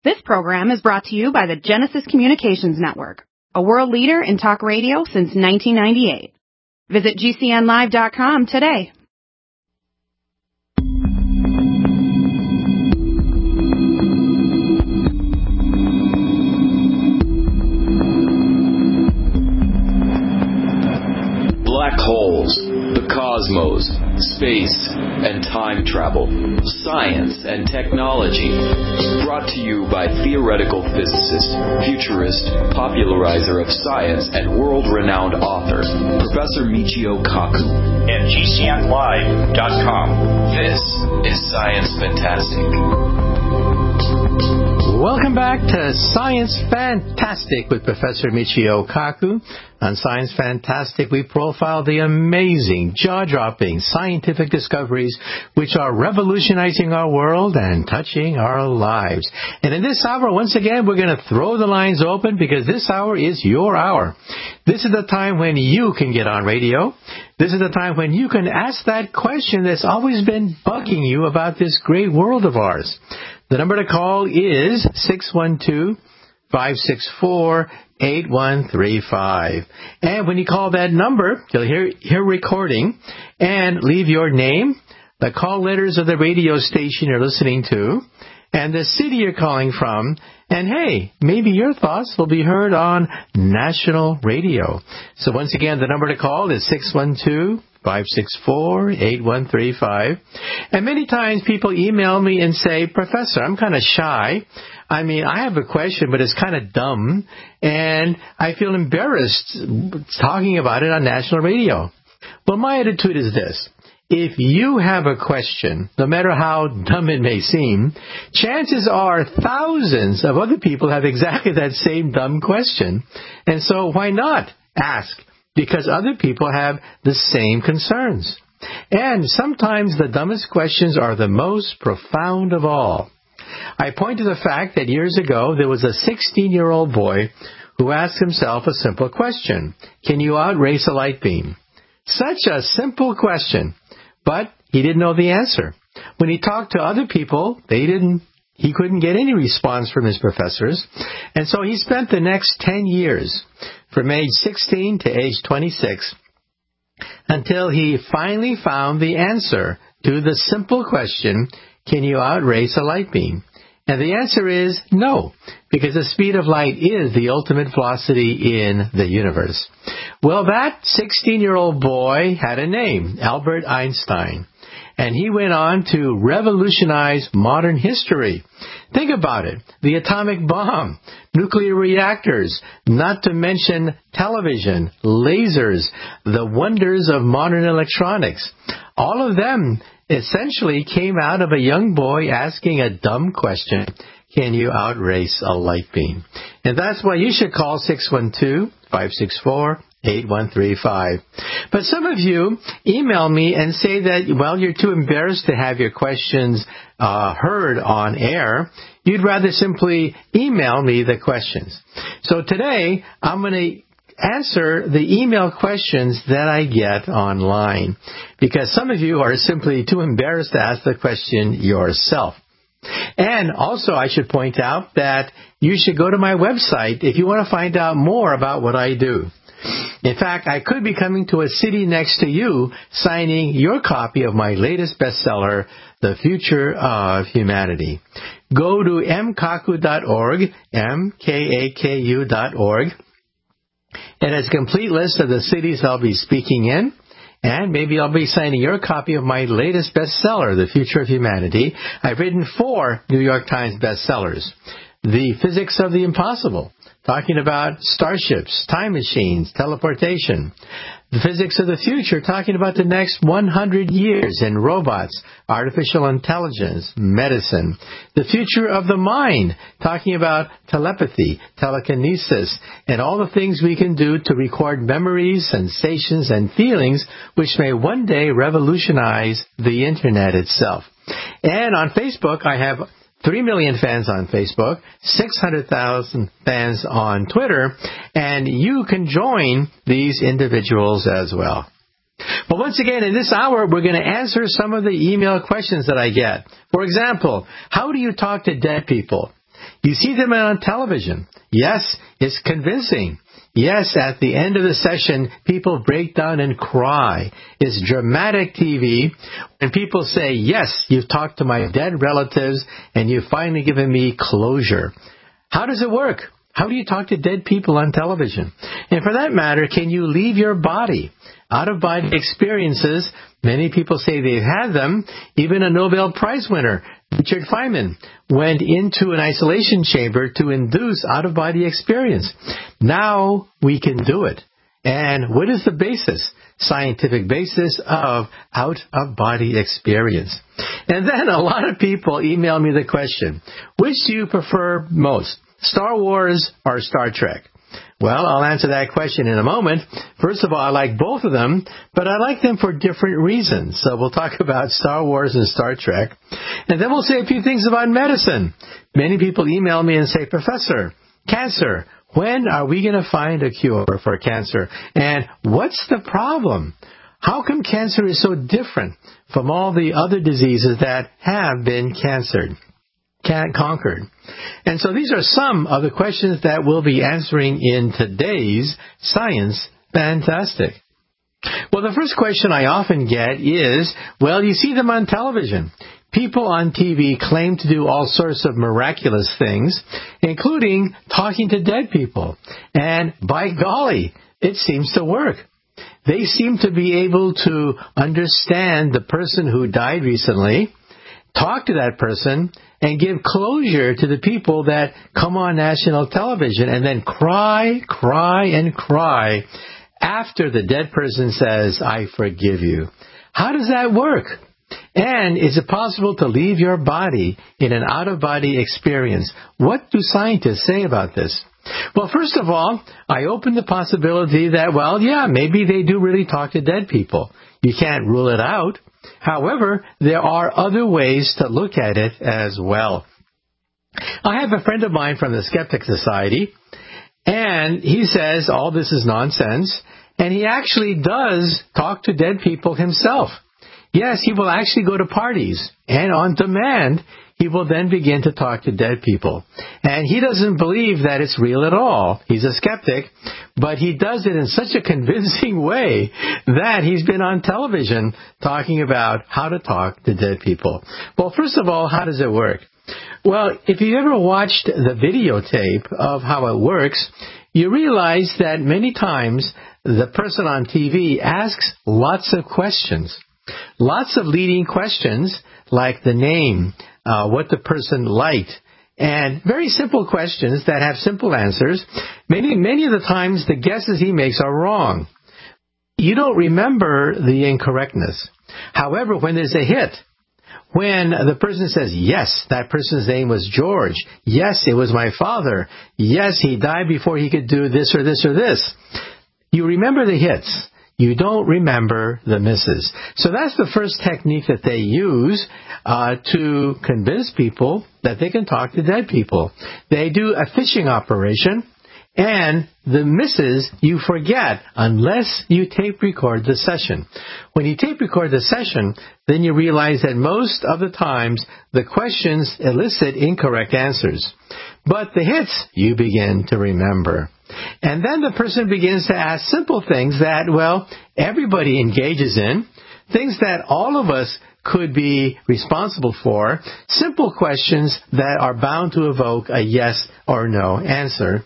This program is brought to you by the Genesis Communications Network, a world leader in talk radio since 1998. Visit GCNlive.com today. Black holes, the cosmos, space, and time travel, science and technology. Brought to you by theoretical physicist, futurist, popularizer of science, and world-renowned author, Professor Michio Kaku. At GCNlive.com. This is Science Fantastic. Welcome back to Science Fantastic with Professor Michio Kaku. On Science Fantastic, we profile the amazing, jaw-dropping scientific discoveries which are revolutionizing our world and touching our lives. And in this hour, once again, we're going to throw the lines open because this hour is your hour. This is the time when you can get on radio. This is the time when you can ask that question that's always been bugging you about this great world of ours. The number to call is 612-564-8135. And when you call that number, you'll hear recording and leave your name, the call letters of the radio station you're listening to, and the city you're calling from. And hey, maybe your thoughts will be heard on national radio. So once again, the number to call is 612-564-8135. And many times people email me and say, Professor, I'm kind of shy. I mean, I have a question, but it's kind of dumb, and I feel embarrassed talking about it on national radio. Well, my attitude is this. If you have a question, no matter how dumb it may seem, chances are thousands of other people have exactly that same dumb question. And so why not ask? Because other people have the same concerns. And sometimes the dumbest questions are the most profound of all. I point to the fact that years ago there was a 16-year-old boy who asked himself a simple question. Can you outrace a light beam? Such a simple question. But he didn't know the answer. When he talked to other people, he couldn't get any response from his professors. And so he spent the next 10 years, from age 16 to age 26, until he finally found the answer to the simple question, can you outrace a light beam? And the answer is no, because the speed of light is the ultimate velocity in the universe. Well, that 16-year-old boy had a name, Albert Einstein, and he went on to revolutionize modern history. Think about it. The atomic bomb, nuclear reactors, not to mention television, lasers, the wonders of modern electronics. All of them essentially came out of a young boy asking a dumb question, can you outrace a light beam? And that's why you should call 612-564-8135. But some of you email me and say that, well, you're too embarrassed to have your questions heard on air. You'd rather simply email me the questions. So today, I'm going to answer the email questions that I get online, because some of you are simply too embarrassed to ask the question yourself. And also, I should point out that you should go to my website if you want to find out more about what I do. In fact, I could be coming to a city next to you signing your copy of my latest bestseller, The Future of Humanity. Go to mkaku.org, mkaku.org. It has a complete list of the cities I'll be speaking in, and maybe I'll be signing your copy of my latest bestseller, The Future of Humanity. I've written 4 New York Times bestsellers. The Physics of the Impossible, talking about starships, time machines, teleportation. The Physics of the Future, talking about the next 100 years in robots, artificial intelligence, medicine. The Future of the Mind, talking about telepathy, telekinesis, and all the things we can do to record memories, sensations, and feelings which may one day revolutionize the Internet itself. And on Facebook, I have 3 million fans on Facebook, 600,000 fans on Twitter, and you can join these individuals as well. But once again, in this hour, we're going to answer some of the email questions that I get. For example, how do you talk to dead people? You see them on television. Yes, it's convincing. Yes, at the end of the session, people break down and cry. It's dramatic TV. And people say, yes, you've talked to my dead relatives and you've finally given me closure. How does it work? How do you talk to dead people on television? And for that matter, can you leave your body? Out-of-body experiences, many people say they've had them. Even a Nobel Prize winner, Richard Feynman, went into an isolation chamber to induce out-of-body experience. Now we can do it. And what is the basis? Scientific basis of out-of-body experience. And then a lot of people email me the question, which do you prefer most, Star Wars or Star Trek? Well, I'll answer that question in a moment. First of all, I like both of them, but I like them for different reasons. So we'll talk about Star Wars and Star Trek. And then we'll say a few things about medicine. Many people email me and say, Professor, cancer, when are we going to find a cure for cancer? And what's the problem? How come cancer is so different from all the other diseases that have been conquered? And so these are some of the questions that we'll be answering in today's Science Fantastic. Well, the first question I often get is, well, you see them on television. People on TV claim to do all sorts of miraculous things, including talking to dead people. And by golly, it seems to work. They seem to be able to understand the person who died recently, talk to that person, and give closure to the people that come on national television and then cry after the dead person says, I forgive you. How does that work? And is it possible to leave your body in an out-of-body experience? What do scientists say about this? Well, first of all, I open the possibility that, well, yeah, maybe they do really talk to dead people. You can't rule it out. However, there are other ways to look at it as well. I have a friend of mine from the Skeptic Society, and he says all this is nonsense, and he actually does talk to dead people himself. Yes, he will actually go to parties, and on demand, he will then begin to talk to dead people. And he doesn't believe that it's real at all. He's a skeptic, but he does it in such a convincing way that he's been on television talking about how to talk to dead people. Well, first of all, how does it work? Well, if you ever watched the videotape of how it works, you realize that many times the person on TV asks lots of questions. Lots of leading questions like the name, what the person liked, and very simple questions that have simple answers. Many of the times the guesses he makes are wrong. You don't remember the incorrectness. However, when there's a hit, when the person says, yes, that person's name was George. Yes, it was my father. Yes, he died before he could do this or this or this. You remember the hits. You don't remember the misses. So that's the first technique that they use to convince people that they can talk to dead people. They do a fishing operation, and the misses you forget unless you tape record the session. When you tape record the session, then you realize that most of the times the questions elicit incorrect answers. But the hits you begin to remember. And then the person begins to ask simple things that, well, everybody engages in, things that all of us could be responsible for, simple questions that are bound to evoke a yes or no answer.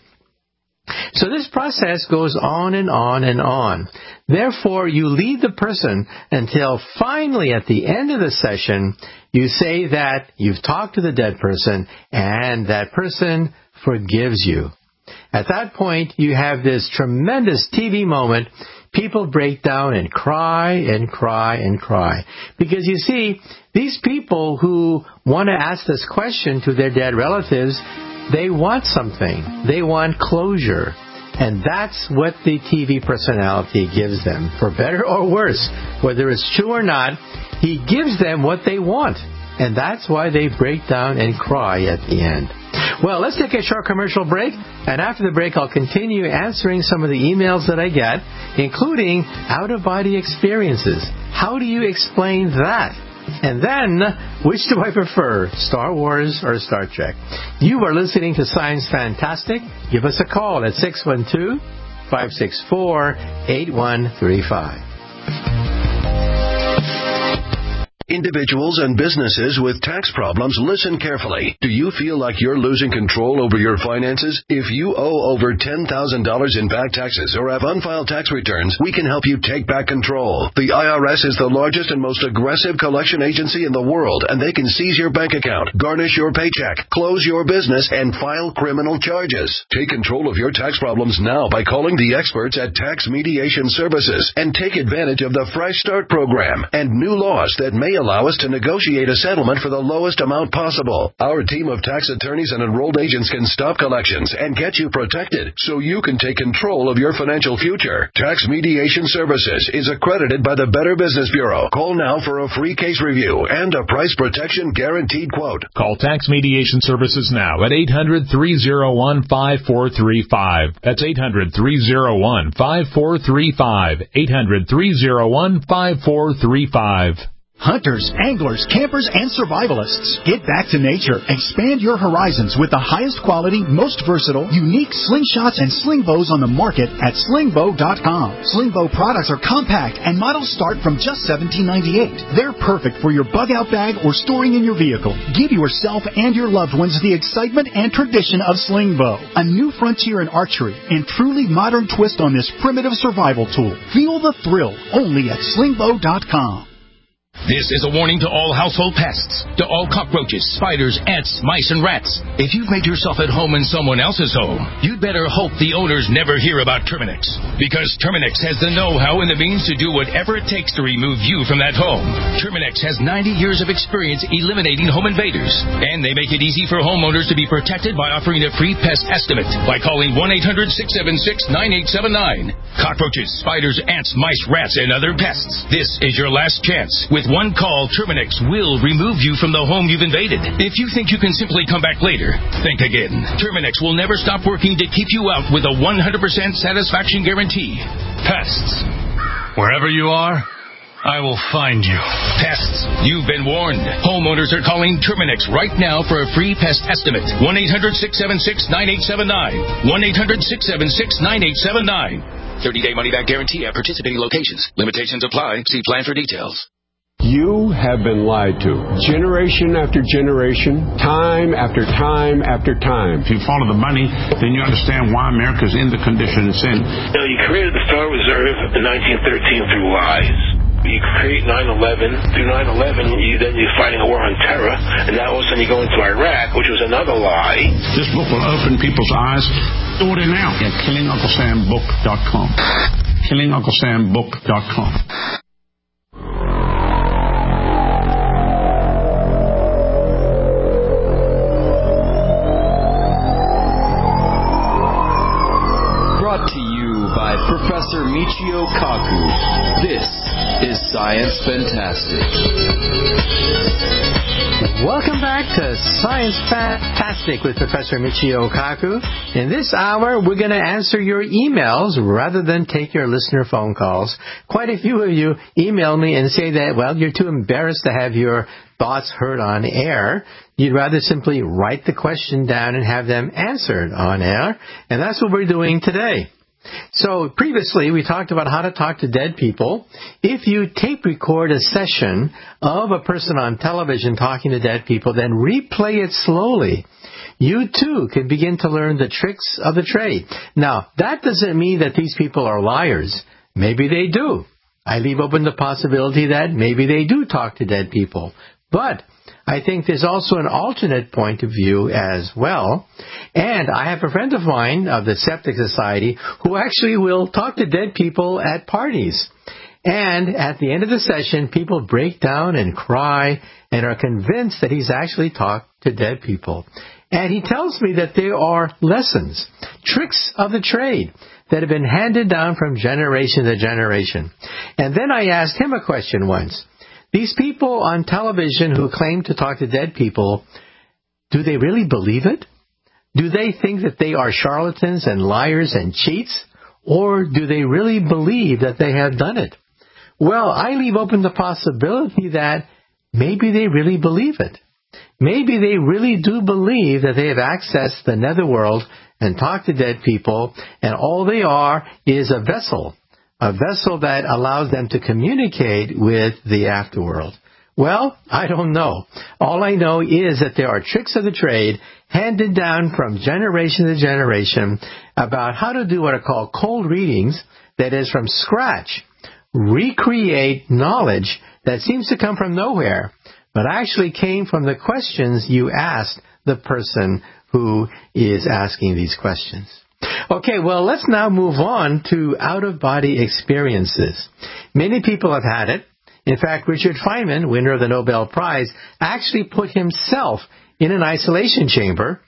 So this process goes on and on and on. Therefore, you lead the person until finally at the end of the session, you say that you've talked to the dead person and that person forgives you. At that point, you have this tremendous TV moment. People break down and cry and cry and cry. Because you see, these people who want to ask this question to their dead relatives, they want something. They want closure. And that's what the TV personality gives them. For better or worse, whether it's true or not, he gives them what they want. And that's why they break down and cry at the end. Well, let's take a short commercial break, and after the break I'll continue answering some of the emails that I get, including out-of-body experiences. How do you explain that? And then, which do I prefer, Star Wars or Star Trek? You are listening to Science Fantastic. Give us a call at 612-564-8135. Individuals and businesses with tax problems, listen carefully. Do you feel like you're losing control over your finances? If you owe over $10,000 in back taxes or have unfiled tax returns, we can help you take back control. The IRS is the largest and most aggressive collection agency in the world, and they can seize your bank account, garnish your paycheck, close your business, and file criminal charges. Take control of your tax problems now by calling the experts at Tax Mediation Services and take advantage of the Fresh Start program and new laws that may allow us to negotiate a settlement for the lowest amount possible. Our team of tax attorneys and enrolled agents can stop collections and get you protected so you can take control of your financial future. Tax Mediation Services is accredited by the Better Business Bureau. Call now for a free case review and a price protection guaranteed quote. Call Tax Mediation Services now at 800-301-5435. That's 800-301-5435. 800-301-5435. Hunters, anglers, campers, and survivalists, get back to nature. Expand your horizons with the highest quality, most versatile, unique slingshots and sling bows on the market at slingbow.com. Slingbow products are compact and models start from just $17.98. They're perfect for your bug-out bag or storing in your vehicle. Give yourself and your loved ones the excitement and tradition of Slingbow, a new frontier in archery and truly modern twist on this primitive survival tool. Feel the thrill only at slingbow.com. This is a warning to all household pests, to all cockroaches, spiders, ants, mice, and rats. If you've made yourself at home in someone else's home, you'd better hope the owners never hear about Terminix. Because Terminix has the know-how and the means to do whatever it takes to remove you from that home. Terminix has 90 years of experience eliminating home invaders. And they make it easy for homeowners to be protected by offering a free pest estimate by calling 1-800-676-9879. Cockroaches, spiders, ants, mice, rats, and other pests. This is your last chance. With one call, Terminix will remove you from the home you've invaded. If you think you can simply come back later, think again. Terminix will never stop working to keep you out with a 100% satisfaction guarantee. Pests. Wherever you are, I will find you. Pests. You've been warned. Homeowners are calling Terminix right now for a free pest estimate. 1-800-676-9879. 1-800-676-9879. 30-day money-back guarantee at participating locations. Limitations apply. See plan for details. You have been lied to. Generation after generation, time after time after time. If you follow the money, then you understand why America's in the condition it's in. You created the Star Reserve in 1913 through lies. You create 9/11. Through 9/11, then you're fighting a war on terror, and now all of a sudden you go into Iraq, which was another lie. This book will open people's eyes. Order now at KillingUncleSamBook.com. KillingUncleSamBook.com. Brought to you by Professor Michio Kaku. This is Science Fantastic. Welcome back to Science Fantastic with Professor Michio Kaku. In this hour, we're going to answer your emails rather than take your listener phone calls. Quite a few of you email me and say that, well, you're too embarrassed to have your thoughts heard on air. You'd rather simply write the question down and have them answered on air. And that's what we're doing today. So previously, we talked about how to talk to dead people. If you tape record a session of a person on television talking to dead people, then replay it slowly. You, too, can begin to learn the tricks of the trade. Now, that doesn't mean that these people are liars. Maybe they do. I leave open the possibility that maybe they do talk to dead people. But I think there's also an alternate point of view as well. And I have a friend of mine of the Septic Society who actually will talk to dead people at parties. And at the end of the session, people break down and cry and are convinced that he's actually talked to dead people. And he tells me that there are lessons, tricks of the trade that have been handed down from generation to generation. And then I asked him a question once. These people on television who claim to talk to dead people, do they really believe it? Do they think that they are charlatans and liars and cheats? Or do they really believe that they have done it? Well, I leave open the possibility that maybe they really believe it. Maybe they really do believe that they have accessed the netherworld and talked to dead people, and all they are is a vessel that allows them to communicate with the afterworld. Well, I don't know. All I know is that there are tricks of the trade handed down from generation to generation about how to do what are called cold readings, that is, from scratch, recreate knowledge that seems to come from nowhere, but actually came from the questions you asked the person who is asking these questions. Okay, well, let's now move on to out-of-body experiences. Many people have had it. In fact, Richard Feynman, winner of the Nobel Prize, actually put himself in an isolation chamber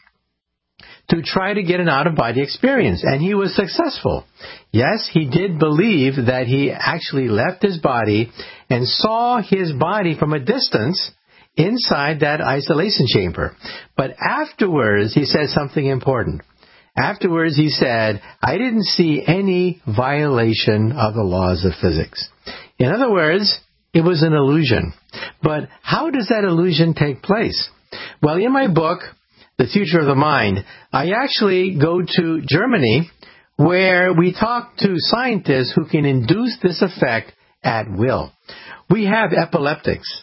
to try to get an out-of-body experience, and he was successful. Yes, he did believe that he actually left his body and saw his body from a distance inside that isolation chamber. But afterwards, he said something important. Afterwards, he said, I didn't see any violation of the laws of physics. In other words, it was an illusion. But how does that illusion take place? Well, in my book, The Future of the Mind, I actually go to Germany, where we talk to scientists who can induce this effect at will. We have epileptics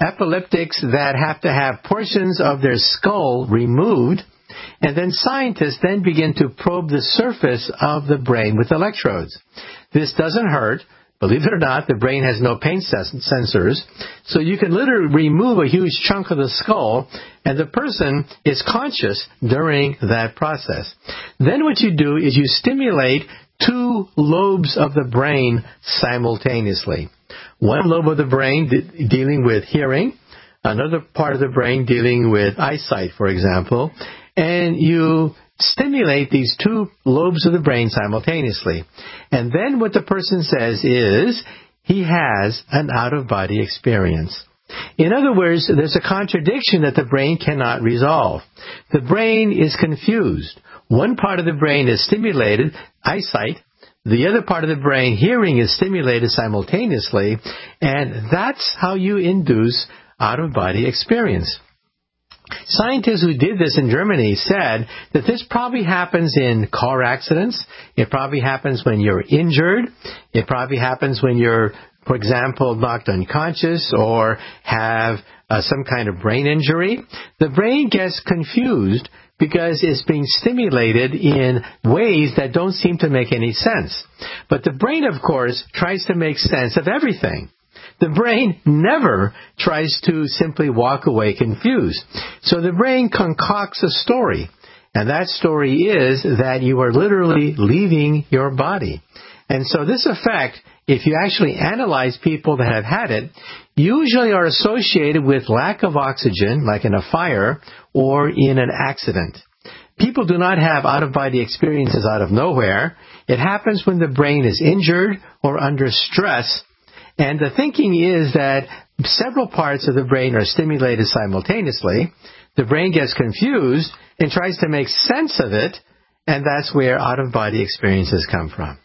that have to have portions of their skull removed, and then scientists then begin to probe the surface of the brain with electrodes. This doesn't hurt. Believe it or not, the brain has no pain sensors, so you can literally remove a huge chunk of the skull, and the person is conscious during that process. Then what you do is you stimulate two lobes of the brain simultaneously. One lobe of the brain dealing with hearing, another part of the brain dealing with eyesight, for example, and you stimulate these two lobes of the brain simultaneously. And then what the person says is he has an out-of-body experience. In other words, there's a contradiction that the brain cannot resolve. The brain is confused. One part of the brain is stimulated, eyesight. The other part of the brain, hearing, is stimulated simultaneously. And that's how you induce out-of-body experience. Scientists who did this in Germany said that this probably happens in car accidents. It probably happens when you're injured. It probably happens when you're, for example, knocked unconscious or have some kind of brain injury. The brain gets confused because it's being stimulated in ways that don't seem to make any sense. But the brain, of course, tries to make sense of everything. The brain never tries to simply walk away confused. So the brain concocts a story, and that story is that you are literally leaving your body. And so this effect, if you actually analyze people that have had it, usually are associated with lack of oxygen, like in a fire, or in an accident. People do not have out-of-body experiences out of nowhere. It happens when the brain is injured or under stress. And the thinking is that several parts of the brain are stimulated simultaneously. The brain gets confused and tries to make sense of it, and that's where out-of-body experiences come from.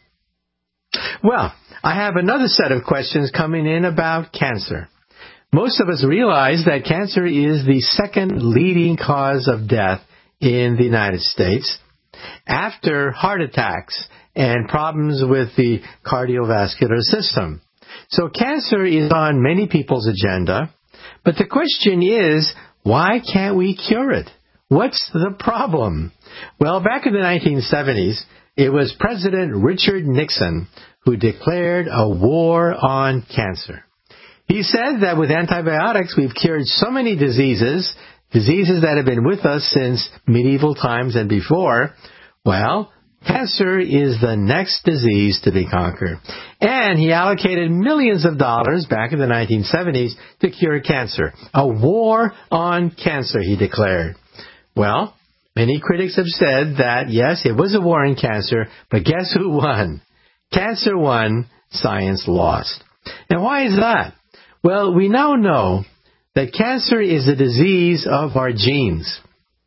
Well, I have another set of questions coming in about cancer. Most of us realize that cancer is the second leading cause of death in the United States, after heart attacks and problems with the cardiovascular system. So cancer is on many people's agenda, but the question is, why can't we cure it? What's the problem? Well, back in the 1970s, it was President Richard Nixon who declared a war on cancer. He said that with antibiotics, we've cured so many diseases that have been with us since medieval times and before. Well, cancer is the next disease to be conquered. And he allocated millions of dollars back in the 1970s to cure cancer. A war on cancer, he declared. Well, many critics have said that, yes, it was a war on cancer, but guess who won? Cancer won, science lost. And why is that? Well, we now know that cancer is a disease of our genes.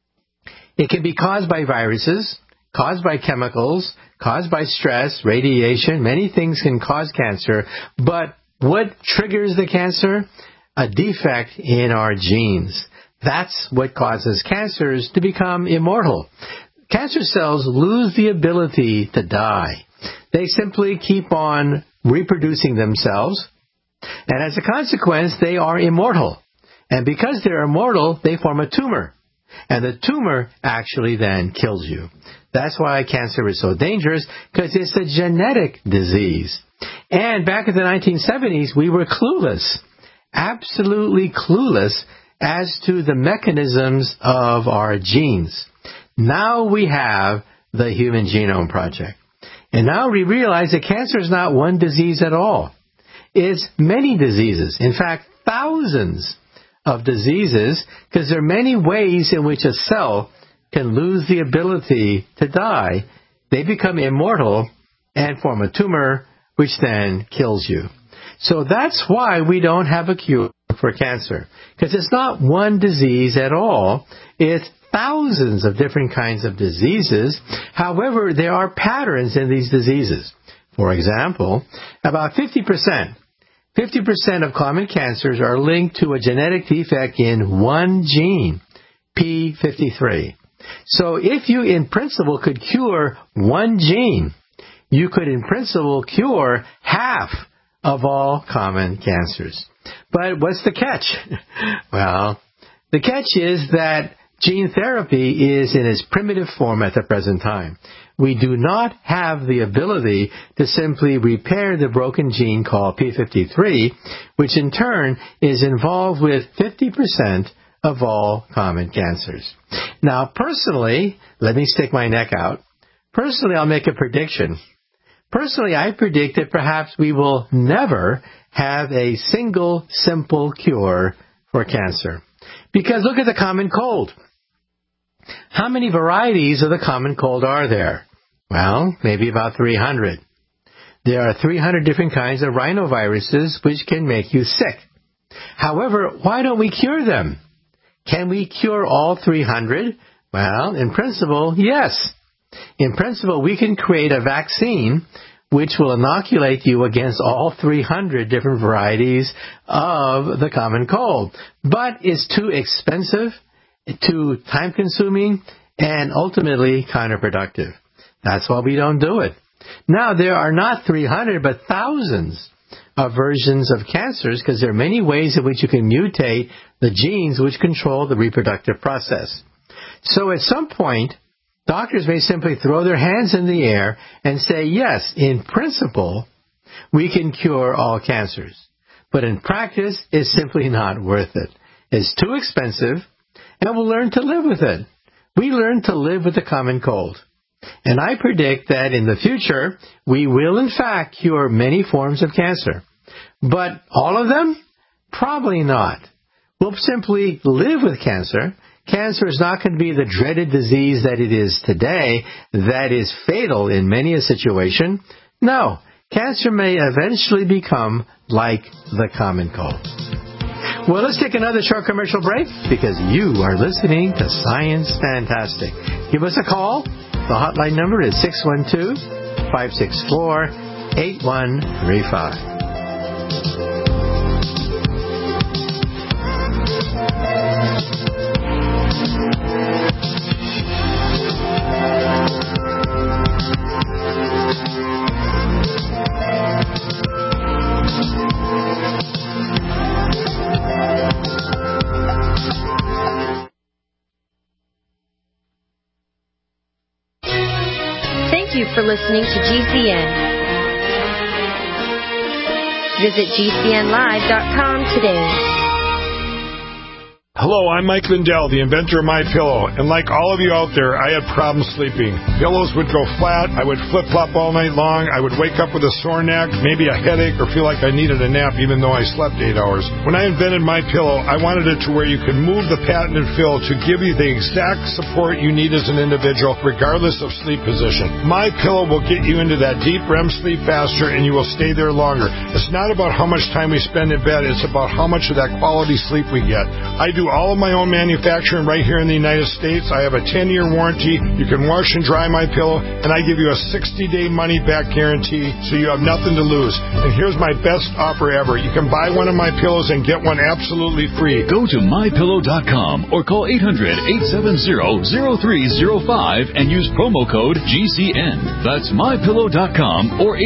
It can be caused by viruses, caused by chemicals, caused by stress, radiation. Many things can cause cancer. But what triggers the cancer? a defect in our genes. That's what causes cancers to become immortal. Cancer cells lose the ability to die. They simply keep on reproducing themselves, and as a consequence, they are immortal. And because they're immortal, they form a tumor. And the tumor actually then kills you. That's why cancer is so dangerous, because it's a genetic disease. And back in the 1970s, we were clueless, absolutely clueless as to the mechanisms of our genes. Now we have the Human Genome Project. And now we realize that cancer is not one disease at all. It's many diseases. In fact, thousands of diseases, because there are many ways in which a cell can lose the ability to die. They become immortal and form a tumor, which then kills you. So that's why we don't have a cure for cancer, because it's not one disease at all. It's thousands of different kinds of diseases. However, there are patterns in these diseases. For example, about 50% of common cancers are linked to a genetic defect in one gene, P53. So if you, in principle, could cure one gene, you could, in principle, cure half of all common cancers. But what's the catch? Well, the catch is that gene therapy is in its primitive form at the present time. We do not have the ability to simply repair the broken gene called P53, which in turn is involved with 50% of all common cancers. Now, personally, let me stick my neck out. Personally, I'll make a prediction. Personally, I predict that perhaps we will never have a single simple cure for cancer. Because look at the common cold. How many varieties of the common cold are there? Well, maybe about 300. There are 300 different kinds of rhinoviruses which can make you sick. However, why don't we cure them? Can we cure all 300? Well, in principle, yes. In principle, we can create a vaccine which will inoculate you against all 300 different varieties of the common cold. But it's too expensive, too time-consuming, and ultimately counterproductive. That's why we don't do it. Now, there are not 300, but thousands of versions of cancers, because there are many ways in which you can mutate the genes which control the reproductive process. So at some point, doctors may simply throw their hands in the air and say, yes, in principle, we can cure all cancers. But in practice, it's simply not worth it. It's too expensive, and we'll learn to live with it. We learn to live with the common cold. And I predict that in the future, we will in fact cure many forms of cancer. But all of them? Probably not. We'll simply live with cancer. Cancer is not going to be the dreaded disease that it is today, that is fatal in many a situation. No, cancer may eventually become like the common cold. Well, let's take another short commercial break, because you are listening to Science Fantastic. Give us a call. The hotline number is 612-564-8135. Thank you for listening to GCN. Visit GCNlive.com today. Hello, I'm Mike Lindell, the inventor of MyPillow, and like all of you out there, I had problems sleeping. Pillows would go flat, I would flip-flop all night long, I would wake up with a sore neck, maybe a headache, or feel like I needed a nap even though I slept 8 hours. When I invented MyPillow, I wanted it to where you could move the patented fill to give you the exact support you need as an individual, regardless of sleep position. MyPillow will get you into that deep REM sleep faster, and you will stay there longer. It's not about how much time we spend in bed, it's about how much of that quality sleep we get. I do do all of my own manufacturing right here in the United States. I have a 10-year warranty. You can wash and dry my pillow, and I give you a 60-day money-back guarantee, so you have nothing to lose. And here's my best offer ever. You can buy one of my pillows and get one absolutely free. Go to mypillow.com or call 800-870-0305 and use promo code GCN. That's mypillow.com or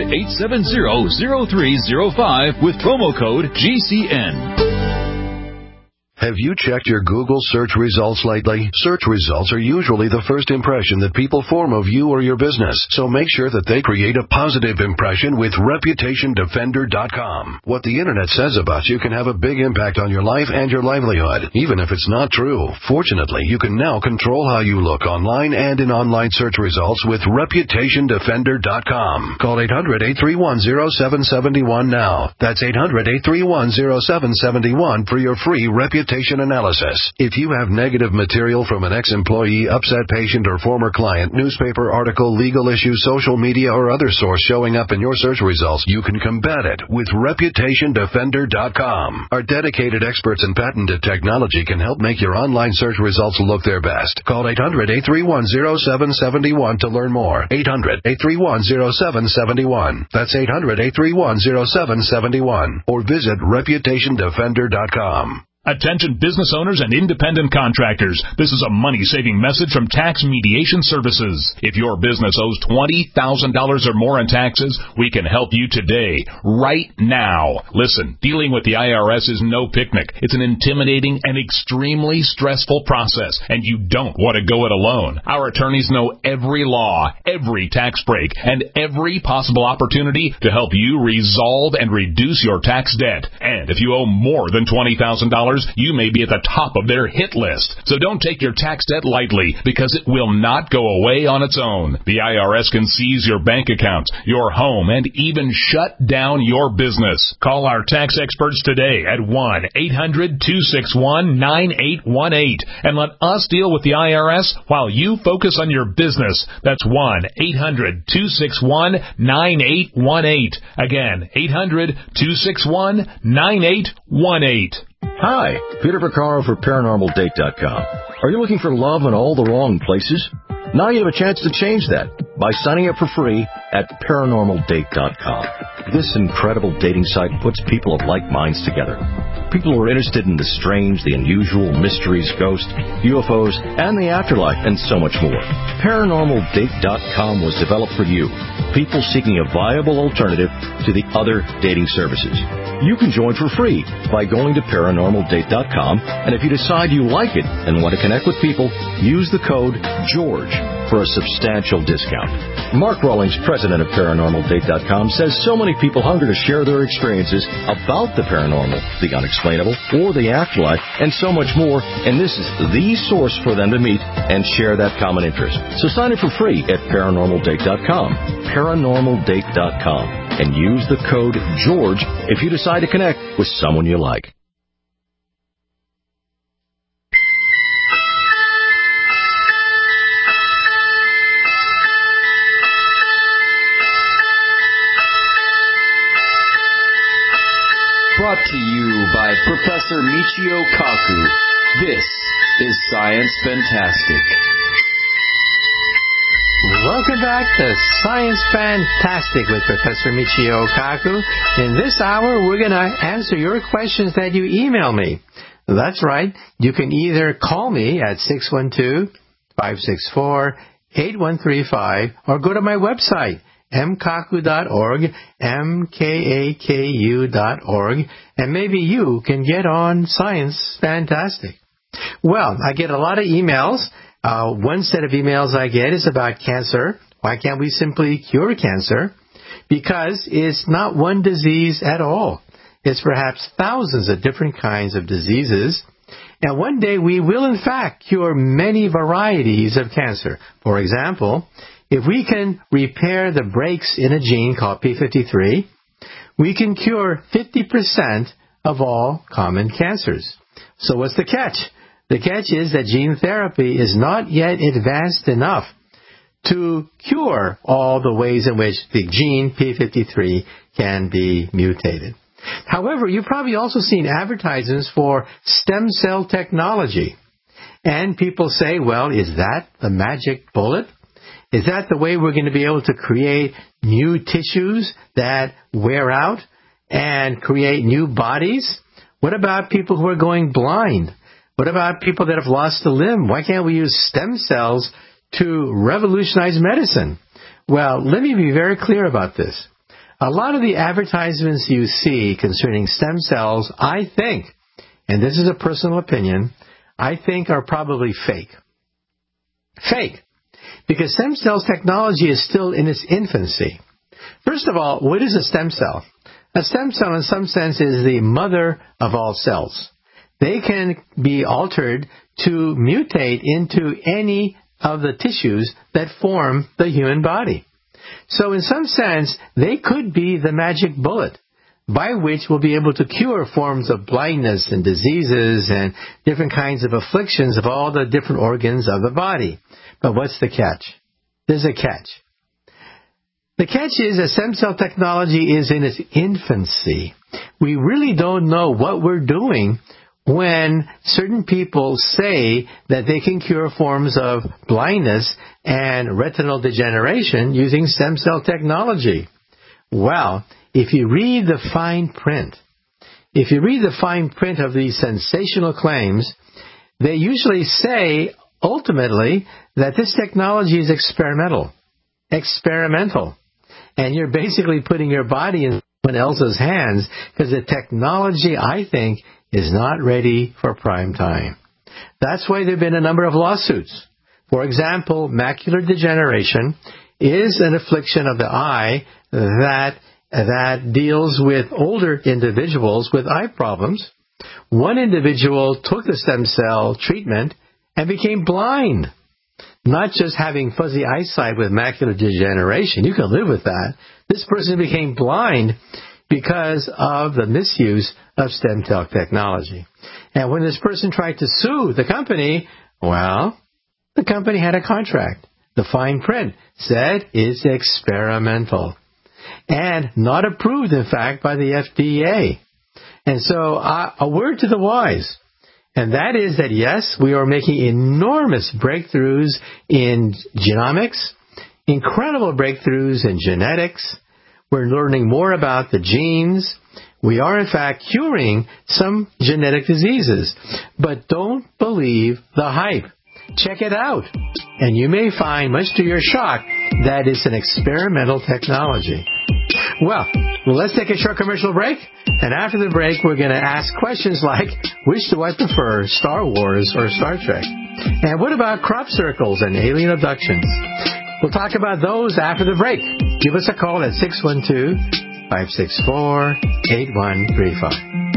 800-870-0305 with promo code GCN. Have you checked your Google search results lately? Search results are usually the first impression that people form of you or your business, so make sure that they create a positive impression with ReputationDefender.com. What the Internet says about you can have a big impact on your life and your livelihood, even if it's not true. Fortunately, you can now control how you look online and in online search results with ReputationDefender.com. Call 800-831-0771 now. That's 800-831-0771 for your free reputation analysis. If you have negative material from an ex-employee, upset patient, or former client, newspaper article, legal issue, social media, or other source showing up in your search results, you can combat it with ReputationDefender.com. Our dedicated experts in patented technology can help make your online search results look their best. Call 800-831-0771 to learn more. 800-831-0771. That's 800-831-0771. Or visit ReputationDefender.com. Attention business owners and independent contractors. This is a money-saving message from Tax Mediation Services. If your business owes $20,000 or more in taxes, we can help you today, right now. Listen, dealing with the IRS is no picnic. It's an intimidating and extremely stressful process, and you don't want to go it alone. Our attorneys know every law, every tax break, and every possible opportunity to help you resolve and reduce your tax debt. And if you owe more than $20,000, you may be at the top of their hit list. So don't take your tax debt lightly, because it will not go away on its own. The IRS can seize your bank accounts, your home, and even shut down your business. Call our tax experts today at 1-800-261-9818 and let us deal with the IRS while you focus on your business. That's 1-800-261-9818. Again, 800-261-9818. Hi, Peter Vaccaro for ParanormalDate.com. Are you looking for love in all the wrong places? Now you have a chance to change that by signing up for free at ParanormalDate.com. This incredible dating site puts people of like minds together. People who are interested in the strange, the unusual, mysteries, ghosts, UFOs, and the afterlife, and so much more. ParanormalDate.com was developed for you, people seeking a viable alternative to the other dating services. You can join for free by going to ParanormalDate.com, and if you decide you like it and want to connect with people, use the code GEORGE for a substantial discount. Mark Rawlings, president of ParanormalDate.com, says so many people hunger to share their experiences about the paranormal, the unexplainable, or the afterlife, and so much more, and this is the source for them to meet and share that common interest. So sign up for free at ParanormalDate.com, ParanormalDate.com, and use the code GEORGE if you decide to connect with someone you like. Brought to you by Professor Michio Kaku. This is Science Fantastic. Welcome back to Science Fantastic with Professor Michio Kaku. In this hour, we're going to answer your questions that you email me. That's right. You can either call me at 612-564-8135 or go to my website, mkaku.org, mkaku.org, and maybe you can get on Science Fantastic. Well, I get a lot of emails. One set of emails I get is about cancer. Why can't we simply cure cancer? Because it's not one disease at all. It's perhaps thousands of different kinds of diseases. And one day we will, in fact, cure many varieties of cancer. For example, if we can repair the breaks in a gene called P53, we can cure 50% of all common cancers. So what's the catch? The catch is that gene therapy is not yet advanced enough to cure all the ways in which the gene P53 can be mutated. However, you've probably also seen advertisements for stem cell technology. And people say, well, is that the magic bullet? Is that the way we're going to be able to create new tissues that wear out and create new bodies? What about people who are going blind? What about people that have lost a limb? Why can't we use stem cells to revolutionize medicine? Well, let me be very clear about this. A lot of the advertisements you see concerning stem cells, I think, and this is a personal opinion, I think are probably fake. Fake. Because stem cells technology is still in its infancy. First of all, what is a stem cell? A stem cell in some sense is the mother of all cells. They can be altered to mutate into any of the tissues that form the human body. So in some sense, they could be the magic bullet by which we'll be able to cure forms of blindness and diseases and different kinds of afflictions of all the different organs of the body. But what's the catch? There's a catch. The catch is that stem cell technology is in its infancy. We really don't know what we're doing when certain people say that they can cure forms of blindness and retinal degeneration using stem cell technology. Well, if you read the fine print of these sensational claims, they usually say, ultimately, that this technology is experimental. And you're basically putting your body in someone else's hands because the technology, I think, is not ready for prime time. That's why there have been a number of lawsuits. For example, macular degeneration is an affliction of the eye that deals with older individuals with eye problems. One individual took the stem cell treatment and became blind. Not just having fuzzy eyesight with macular degeneration. You can live with that. This person became blind because of the misuse of stem cell technology. And when this person tried to sue the company, well, the company had a contract. The fine print said it's experimental and not approved, in fact, by the FDA. And so a word to the wise, and that is that, yes, we are making enormous breakthroughs in genomics, incredible breakthroughs in genetics. We're learning more about the genes. We are, in fact, curing some genetic diseases. But don't believe the hype. Check it out. And you may find, much to your shock, that it's an experimental technology. Well, let's take a short commercial break. And after the break, we're going to ask questions like, which do I prefer, Star Wars or Star Trek? And what about crop circles and alien abductions? We'll talk about those after the break. Give us a call at 612-564-8135.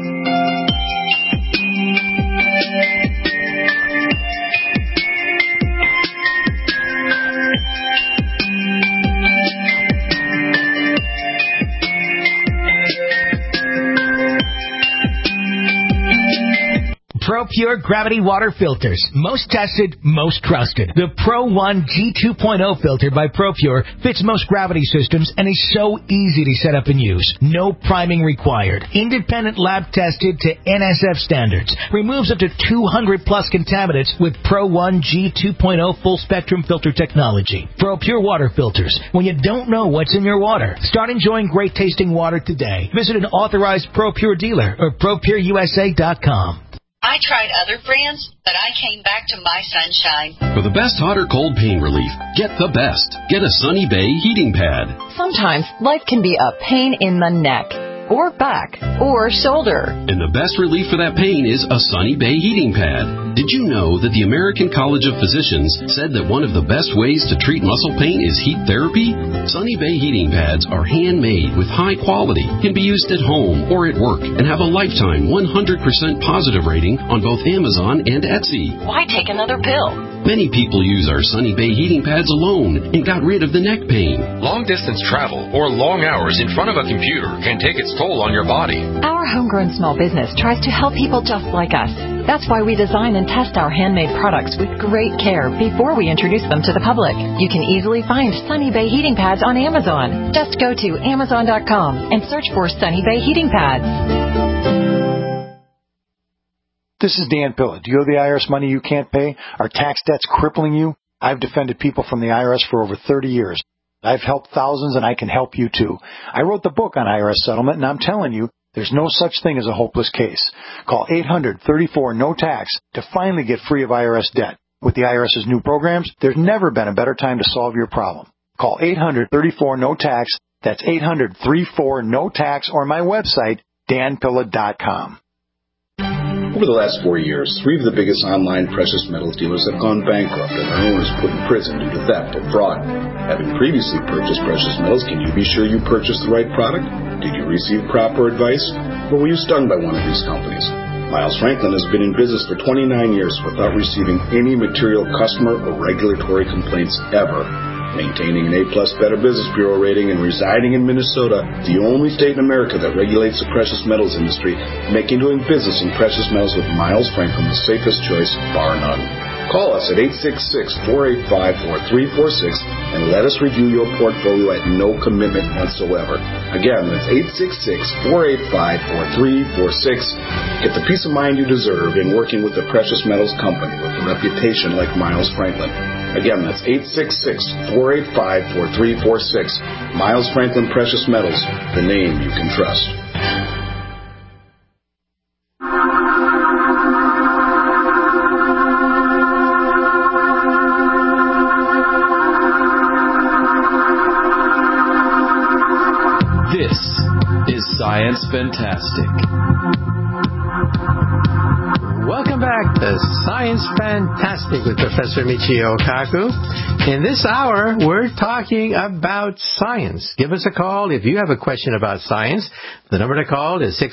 ProPure Gravity Water Filters. Most tested, most trusted. The Pro One G2.0 filter by ProPure fits most gravity systems and is so easy to set up and use. No priming required. Independent lab tested to NSF standards. Removes up to 200 plus contaminants with Pro One G2.0 full spectrum filter technology. ProPure water filters. When you don't know what's in your water, start enjoying great tasting water today. Visit an authorized ProPure dealer or ProPureUSA.com. I tried other brands, but I came back to My Sunshine. For the best hot or cold pain relief, get the best. Get a Sunny Bay heating pad. Sometimes life can be a pain in the neck, or back, or shoulder. And the best relief for that pain is a Sunny Bay heating pad. Did you know that the American College of Physicians said that one of the best ways to treat muscle pain is heat therapy? Sunny Bay heating pads are handmade with high quality, can be used at home or at work, and have a lifetime 100% positive rating on both Amazon and Etsy. Why take another pill? Many people use our Sunny Bay heating pads alone and got rid of the neck pain. Long-distance travel or long hours in front of a computer can take its toll on your body. Our homegrown small business tries to help people just like us. That's why we design and test our handmade products with great care before we introduce them to the public. You can easily find Sunny Bay heating pads on Amazon. Just go to Amazon.com and search for Sunny Bay heating pads. This is Dan Pilla. Do you owe the IRS money you can't pay? Are tax debts crippling you? I've defended people from the IRS for over 30 years. I've helped thousands, and I can help you too. I wrote the book on IRS settlement, and I'm telling you, there's no such thing as a hopeless case. Call 800-34-NO-TAX to finally get free of IRS debt. With the IRS's new programs, there's never been a better time to solve your problem. Call 800-34-NO-TAX. That's 800-34-NO-TAX, or my website, danpilla.com. Over the last 4 years, 3 of the biggest online precious metals dealers have gone bankrupt and their owners put in prison due to theft or fraud. Having previously purchased precious metals, can you be sure you purchased the right product? Did you receive proper advice? Or were you stung by one of these companies? Miles Franklin has been in business for 29 years without receiving any material customer or regulatory complaints ever. Maintaining an A+ Better Business Bureau rating and residing in Minnesota, the only state in America that regulates the precious metals industry, making doing business in precious metals with Miles Franklin the safest choice, bar none. Call us at 866-485-4346 and let us review your portfolio at no commitment whatsoever. Again, that's 866-485-4346. Get the peace of mind you deserve in working with a precious metals company with a reputation like Miles Franklin. Again, that's 866-485-4346. Miles Franklin Precious Metals, the name you can trust. This is Science Fantastic. Welcome back to Science Fantastic with Professor Michio Kaku. In this hour, we're talking about science. Give us a call if you have a question about science. The number to call is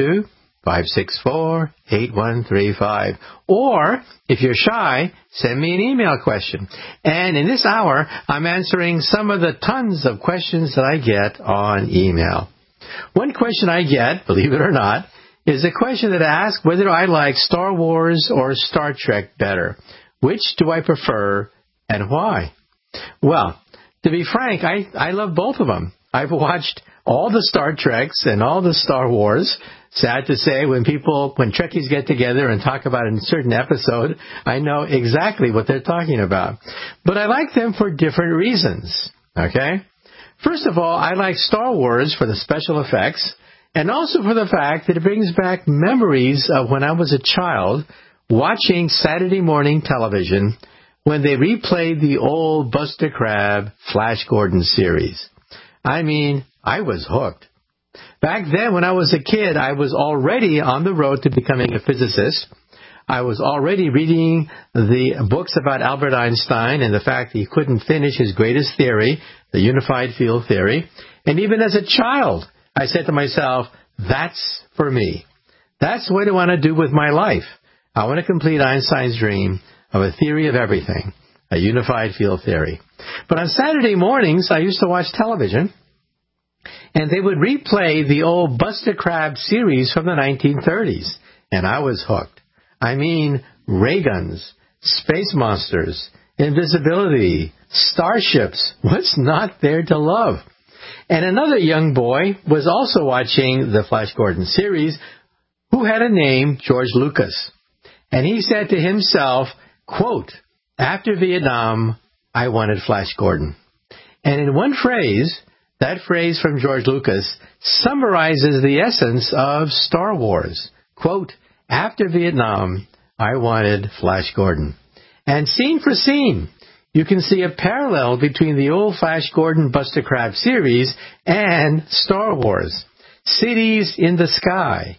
612-564-8135. Or, if you're shy, send me an email question. And in this hour, I'm answering some of the tons of questions that I get on email. One question I get, believe it or not, is a question that asks whether I like Star Wars or Star Trek better. Which do I prefer and why? Well, to be frank, I love both of them. I've watched all the Star Treks and all the Star Wars. Sad to say, when Trekkies get together and talk about a certain episode, I know exactly what they're talking about. But I like them for different reasons, okay? First of all, I like Star Wars for the special effects, and also for the fact that it brings back memories of when I was a child watching Saturday morning television when they replayed the old Buster Crabbe Flash Gordon series. I mean, I was hooked. Back then, when I was a kid, I was already on the road to becoming a physicist. I was already reading the books about Albert Einstein and the fact that he couldn't finish his greatest theory, the unified field theory. And even as a child, I said to myself, that's for me. That's what I want to do with my life. I want to complete Einstein's dream of a theory of everything, a unified field theory. But on Saturday mornings, I used to watch television, and they would replay the old Buster Crabbe series from the 1930s, and I was hooked. I mean, ray guns, space monsters, invisibility, starships. What's not there to love? And another young boy was also watching the Flash Gordon series who had a name, George Lucas. And he said to himself, quote, after Vietnam, I wanted Flash Gordon. And in one phrase, that phrase from George Lucas summarizes the essence of Star Wars. Quote, after Vietnam, I wanted Flash Gordon. And scene for scene, you can see a parallel between the old Flash Gordon Buster Crabbe series and Star Wars. Cities in the sky,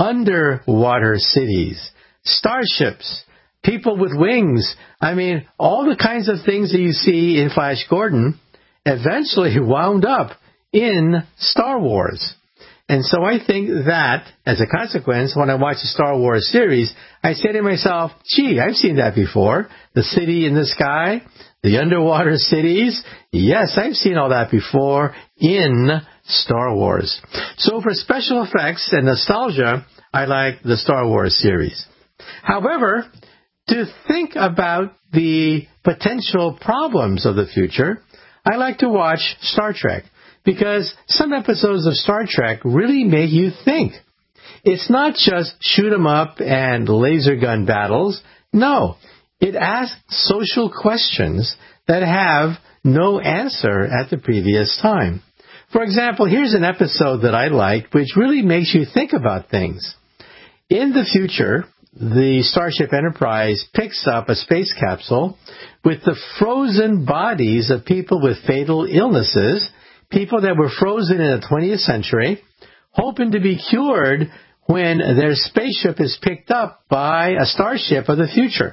underwater cities, starships, people with wings. I mean, all the kinds of things that you see in Flash Gordon eventually wound up in Star Wars. And so I think that, as a consequence, when I watch the Star Wars series, I say to myself, gee, I've seen that before. The city in the sky, the underwater cities. Yes, I've seen all that before in Star Wars. So for special effects and nostalgia, I like the Star Wars series. However, to think about the potential problems of the future, I like to watch Star Trek, because some episodes of Star Trek really make you think. It's not just shoot 'em up and laser gun battles. No, it asks social questions that have no answer at the previous time. For example, here's an episode that I liked, which really makes you think about things. In the future, the Starship Enterprise picks up a space capsule with the frozen bodies of people with fatal illnesses, people that were frozen in the 20th century, hoping to be cured when their spaceship is picked up by a starship of the future.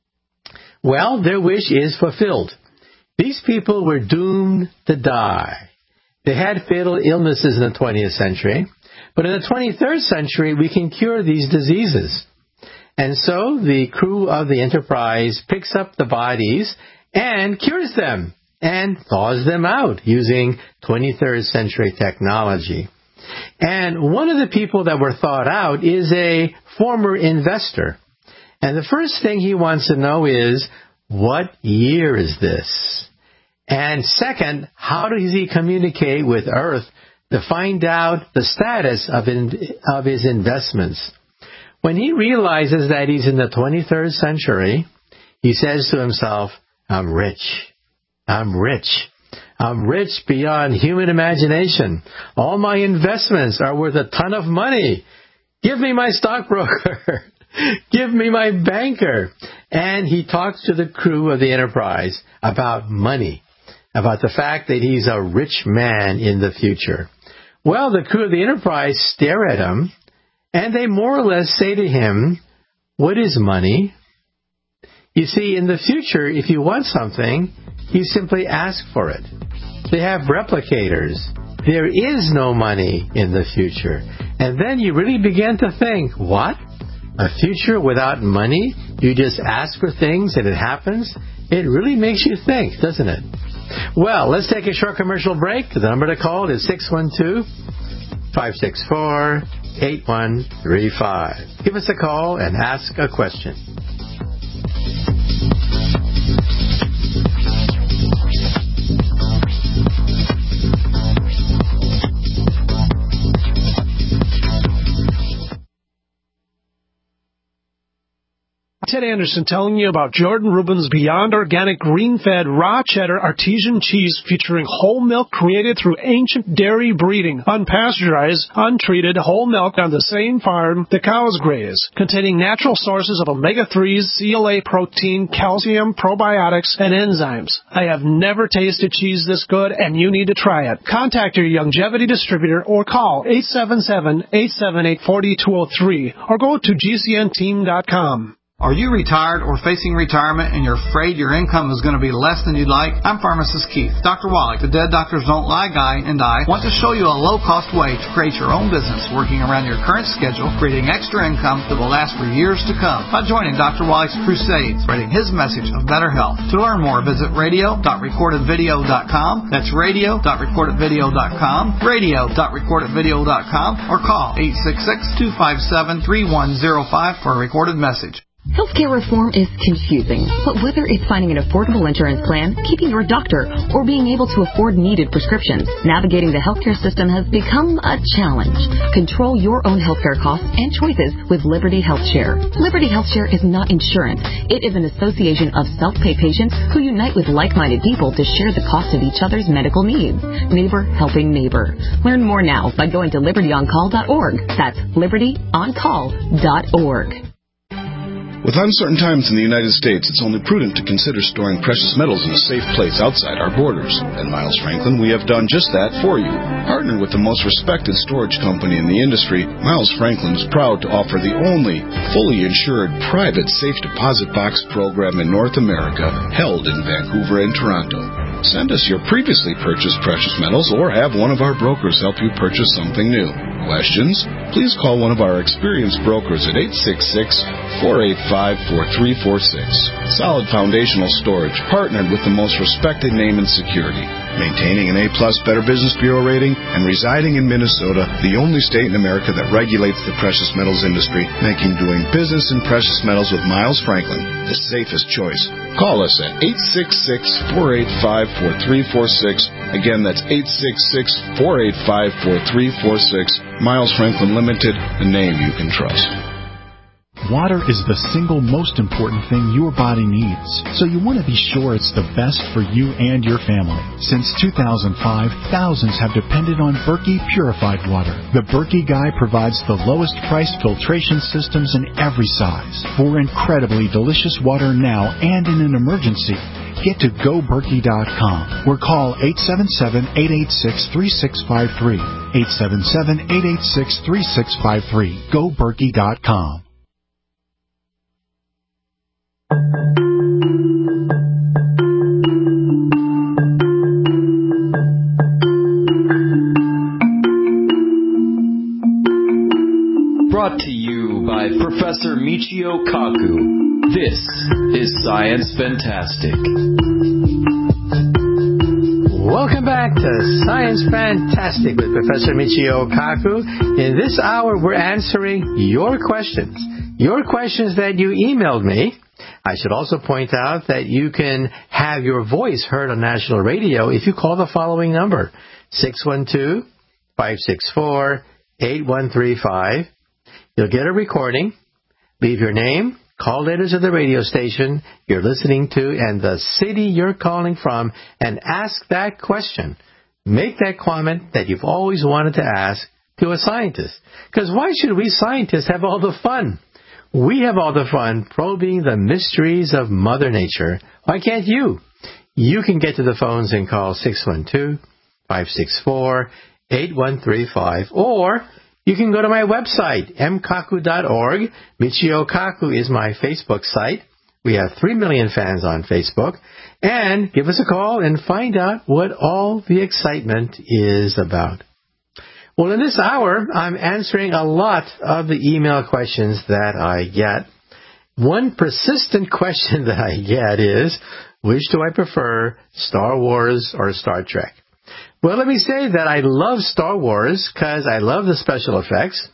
Well, their wish is fulfilled. These people were doomed to die. They had fatal illnesses in the 20th century, but in the 23rd century, we can cure these diseases. And so the crew of the Enterprise picks up the bodies and cures them and thaws them out using 23rd century technology. And one of the people that were thawed out is a former investor. And the first thing he wants to know is, what year is this? And second, how does he communicate with Earth to find out the status of his investments? When he realizes that he's in the 23rd century, he says to himself, I'm rich. I'm rich. I'm rich beyond human imagination. All my investments are worth a ton of money. Give me my stockbroker. Give me my banker. And he talks to the crew of the Enterprise about money, about the fact that he's a rich man in the future. Well, the crew of the Enterprise stare at him, and they more or less say to him, what is money? You see, in the future, if you want something, you simply ask for it. They have replicators. There is no money in the future. And then you really begin to think, what? A future without money? You just ask for things and it happens? It really makes you think, doesn't it? Well, let's take a short commercial break. The number to call is 612-564-8135. Give us a call and ask a question. Ted Anderson telling you about Jordan Rubin's Beyond Organic Green-Fed Raw Cheddar Artesian Cheese featuring whole milk created through ancient dairy breeding, unpasteurized, untreated whole milk on the same farm the cows graze, containing natural sources of omega-3s, CLA protein, calcium, probiotics, and enzymes. I have never tasted cheese this good, and you need to try it. Contact your Longevity distributor or call 877-878-4203 or go to gcnteam.com. Are you retired or facing retirement and you're afraid your income is going to be less than you'd like? I'm Pharmacist Keith. Dr. Wallach, the Dead Doctors Don't Lie guy, and I want to show you a low-cost way to create your own business working around your current schedule, creating extra income that will last for years to come by joining Dr. Wallach's crusades, spreading his message of better health. To learn more, visit radio.recordedvideo.com. That's radio.recordedvideo.com, radio.recordedvideo.com, or call 866-257-3105 for a recorded message. Healthcare reform is confusing, but whether it's finding an affordable insurance plan, keeping your doctor, or being able to afford needed prescriptions, navigating the healthcare system has become a challenge. Control your own healthcare costs and choices with Liberty HealthShare. Liberty HealthShare is not insurance. It is an association of self-pay patients who unite with like-minded people to share the cost of each other's medical needs. Neighbor helping neighbor. Learn more now by going to libertyoncall.org. That's libertyoncall.org. With uncertain times in the United States, it's only prudent to consider storing precious metals in a safe place outside our borders. At Miles Franklin, we have done just that for you. Partnered with the most respected storage company in the industry, Miles Franklin is proud to offer the only fully insured private safe deposit box program in North America, held in Vancouver and Toronto. Send us your previously purchased precious metals or have one of our brokers help you purchase something new. Questions? Please call one of our experienced brokers at 866-485-4346. Solid Foundational Storage, partnered with the most respected name in security, maintaining an A-plus Better Business Bureau rating, and residing in Minnesota, the only state in America that regulates the precious metals industry, making doing business in precious metals with Miles Franklin the safest choice. Call us at 866-485-4346. Again, that's 866-485-4346. Miles Franklin Limited, the name you can trust. Water is the single most important thing your body needs, so you want to be sure it's the best for you and your family. Since 2005, thousands have depended on Berkey purified water. The Berkey Guy provides the lowest price filtration systems in every size for incredibly delicious water now and in an emergency. Get to GoBerkey.com or call 877-886-3653. 877-886-3653. GoBerkey.com. Brought to you by Professor Michio Kaku. This is Science Fantastic. Welcome back to Science Fantastic with Professor Michio Kaku. In this hour, we're answering your questions that you emailed me. I should also point out that you can have your voice heard on national radio if you call the following number, 612-564-8135. You'll get a recording. Leave your name, call letters of the radio station you're listening to, and the city you're calling from, and ask that question. Make that comment that you've always wanted to ask to a scientist. Because why should we scientists have all the fun? We have all the fun probing the mysteries of Mother Nature. Why can't you? You can get to the phones and call 612-564-8135, or you can go to my website, mkaku.org. Michio Kaku is my Facebook site. We have 3 million fans on Facebook. And give us a call and find out what all the excitement is about. Well, in this hour, I'm answering a lot of the email questions that I get. One persistent question that I get is, which do I prefer, Star Wars or Star Trek? Well, let me say that I love Star Wars because I love the special effects,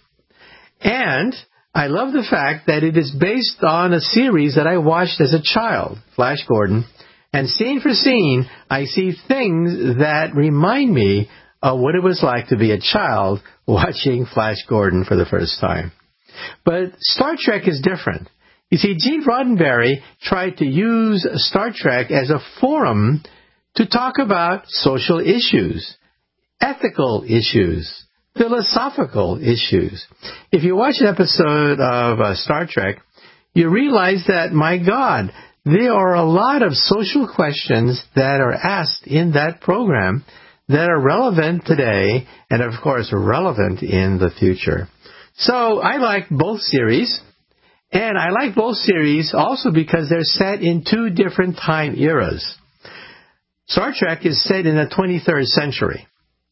and I love the fact that it is based on a series that I watched as a child, Flash Gordon, and scene for scene, I see things that remind me of what it was like to be a child watching Flash Gordon for the first time. But Star Trek is different. You see, Gene Roddenberry tried to use Star Trek as a forum to talk about social issues, ethical issues, philosophical issues. If you watch an episode of Star Trek, you realize that, my God, there are a lot of social questions that are asked in that program that are relevant today and, of course, relevant in the future. So I like both series, and I like both series also because they're set in two different time eras. Star Trek is set in the 23rd century.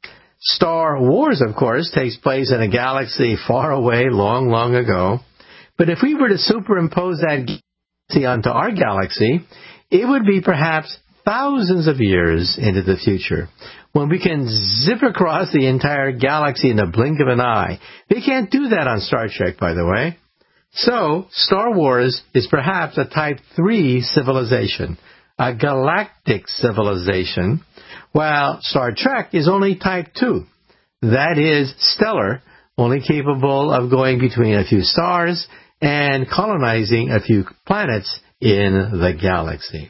Star Wars, of course, takes place in a galaxy far away, long, long ago. But if we were to superimpose that galaxy onto our galaxy, it would be perhaps thousands of years into the future, when we can zip across the entire galaxy in the blink of an eye. They can't do that on Star Trek, by the way. So, Star Wars is perhaps a Type 3 civilization, a galactic civilization, while Star Trek is only Type 2. That is stellar, only capable of going between a few stars and colonizing a few planets in the galaxy.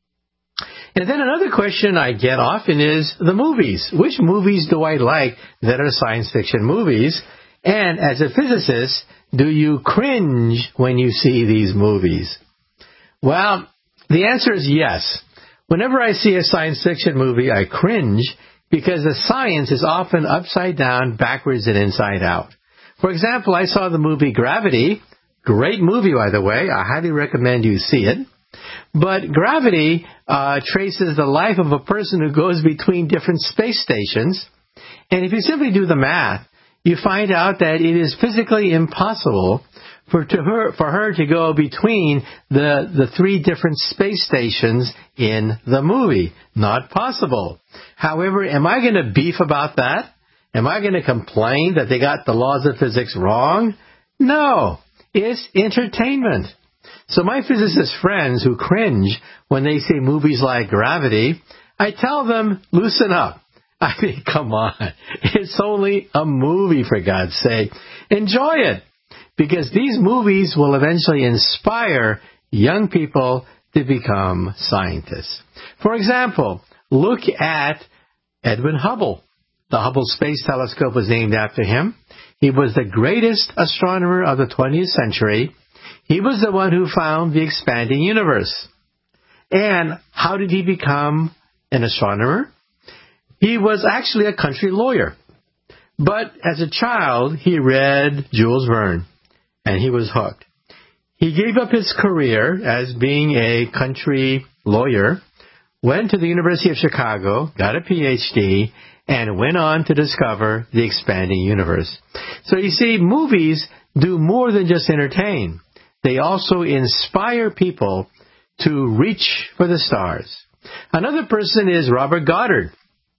And then another question I get often is the movies. Which movies do I like that are science fiction movies? And as a physicist, do you cringe when you see these movies? Well, the answer is yes. Whenever I see a science fiction movie, I cringe because the science is often upside down, backwards, and inside out. For example, I saw the movie Gravity. Great movie, by the way. I highly recommend you see it. But Gravity traces the life of a person who goes between different space stations. And if you simply do the math, you find out that it is physically impossible for her to go between the three different space stations in the movie. Not possible. However, am I going to beef about that? Am I going to complain that they got the laws of physics wrong? No. It's entertainment. So my physicist friends who cringe when they see movies like Gravity, I tell them, loosen up. I mean, come on. It's only a movie, for God's sake. Enjoy it. Because these movies will eventually inspire young people to become scientists. For example, look at Edwin Hubble. The Hubble Space Telescope was named after him. He was the greatest astronomer of the 20th century. He was the one who found the expanding universe. And how did he become an astronomer? He was actually a country lawyer. But as a child, he read Jules Verne, and he was hooked. He gave up his career as being a country lawyer, went to the University of Chicago, got a PhD, and went on to discover the expanding universe. So you see, movies do more than just entertain. They also inspire people to reach for the stars. Another person is Robert Goddard,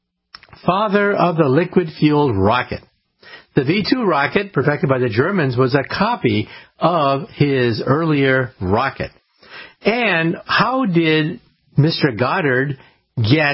father of the liquid-fueled rocket. The V-2 rocket, perfected by the Germans, was a copy of his earlier rocket. And how did Mr. Goddard get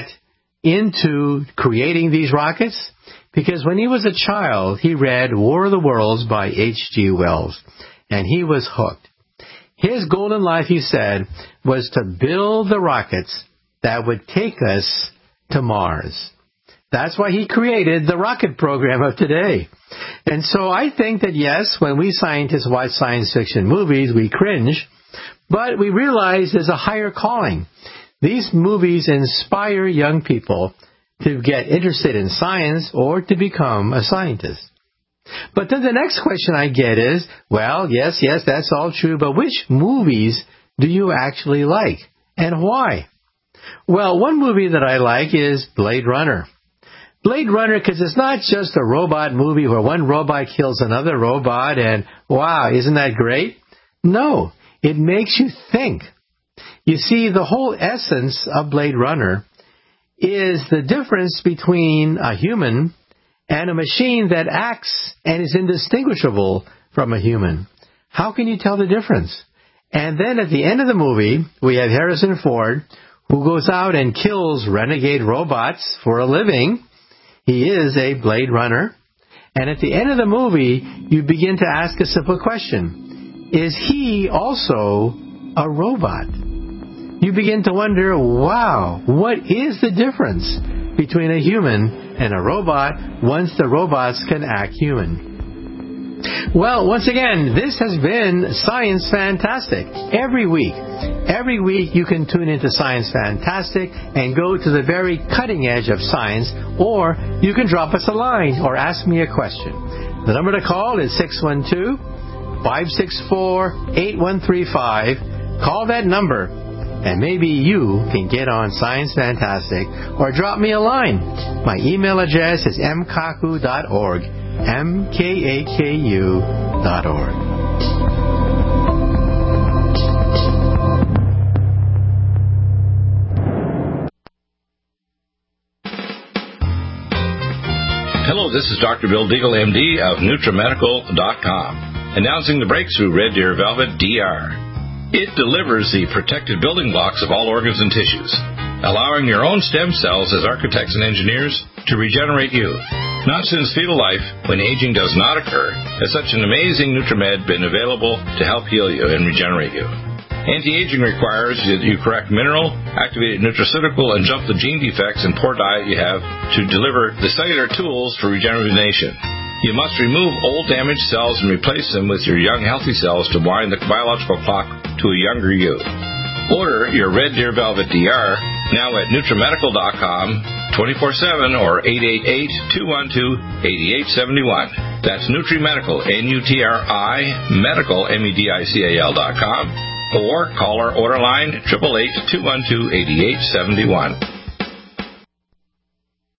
into creating these rockets? Because when he was a child, he read War of the Worlds by H.G. Wells, and he was hooked. His goal in life, he said, was to build the rockets that would take us to Mars. That's why he created the rocket program of today. And so I think that, yes, when we scientists watch science fiction movies, we cringe, but we realize there's a higher calling. These movies inspire young people to get interested in science or to become a scientist. But then the next question I get is, well, yes, that's all true, but which movies do you actually like, and why? Well, one movie that I like is Blade Runner. Blade Runner, because it's not just a robot movie where one robot kills another robot and, wow, isn't that great? No, it makes you think. You see, the whole essence of Blade Runner is the difference between a human and a machine that acts and is indistinguishable from a human. How can you tell the difference? And then at the end of the movie, we have Harrison Ford, who goes out and kills renegade robots for a living. He is a Blade Runner. And at the end of the movie, you begin to ask a simple question. Is he also a robot? You begin to wonder, wow, what is the difference between a human and a robot once the robots can act human? Well, once again, this has been Science Fantastic. Every week you can tune into Science Fantastic and go to the very cutting edge of science, or you can drop us a line or ask me a question. The number to call is 612-564-8135. Call that number, and maybe you can get on Science Fantastic, or drop me a line. My email address is mkaku.org, mkaku.org. Hello, this is Dr. Bill Deagle, MD of NutriMedical.com, announcing the breakthrough Red Deer Velvet DR. It delivers the protected building blocks of all organs and tissues, allowing your own stem cells as architects and engineers to regenerate you. Not since fetal life, when aging does not occur, has such an amazing NutriMed been available to help heal you and regenerate you. Anti-aging requires that you correct mineral, activated nutraceutical, and jump the gene defects and poor diet you have to deliver the cellular tools for regeneration. You must remove old damaged cells and replace them with your young healthy cells to wind the biological clock to a younger you. Order your Red Deer Velvet DR now at NutriMedical.com 24/7 or 888-212-8871. That's NutriMedical, N-U-T-R-I, Medical, MEDICAL.com, or call our order line 888-212-8871.